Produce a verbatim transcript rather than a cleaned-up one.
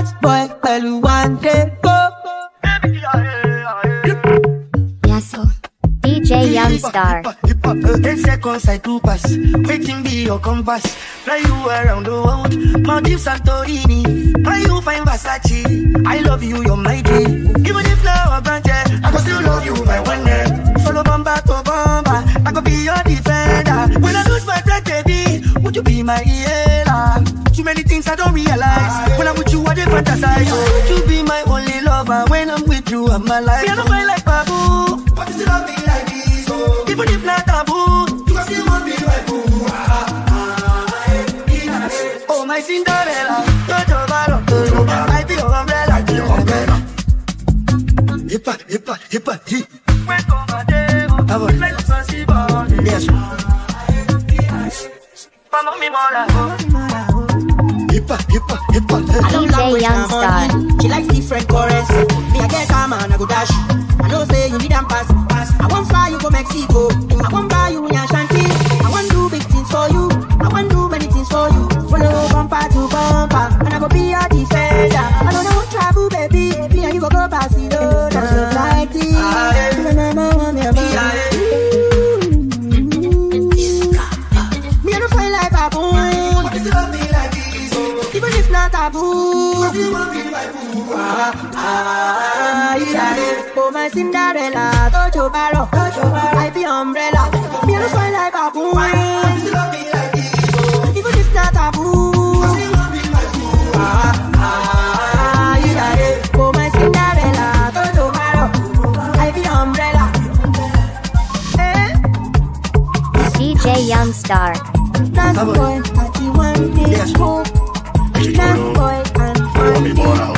Dance boy, well you want to go. Yes, so D J Youngstar. Ten seconds I do pass. Waiting be your compass. Fly you around the world. Maldives, Santorini. Why you find Versace? I love you, you're my G. Even if now I'm granted, I go still love you by one name. Follow Bamba to Bamba. I go be your defender. When I lose my breath, baby, would you be my healer? Too many things I don't realize. When I'm with you, I dey fantasize. Would you be my only lover? When I'm with you, I'm alive. Me I don't find like Babu. But you still love me like this, oh. Even if not taboo, you can still want me like boo. Ah, ah, eh, eh, eh. Oh my Cinderella, Jojo Baro, Jojo Baro. I be your umbrella, I be your umbrella. Hippa, hippa, hippa, hip. When come a day, oh, like a fancy body. Yes. Follow me more like hippa, hippa, hippa. D J Youngstar. She likes different currency. Me I get calm and I go dash. I know say you need them pass, pass. I won't fly you go Mexico. I won't buy you in your shanties. I won't do big things for you. I won't do many things for you. Follow bumper to bumper, and I go be your defender. I don't know travel, baby. Me and you go go Barcelona. Just like this. Me I don't feel like baboon. Even if not taboo. Ah, ah, yeah. Oh my Cinderella, Jojo Baro, I be umbrella. Me no fly like baboon. Even if not taboo. Ah, ah, yeah. Oh my Cinderella, Jojo Baro, I be umbrella. Eh? D J Youngstar. Dance boy, thirty-one days cool. Dance boy and fun.